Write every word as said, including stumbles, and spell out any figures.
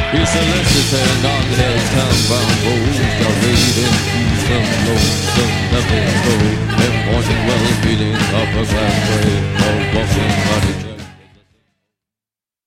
He solicited on his town-bound foes, the raiding through some lonesome nothing road, and morning well beating up a glass way, or walking on a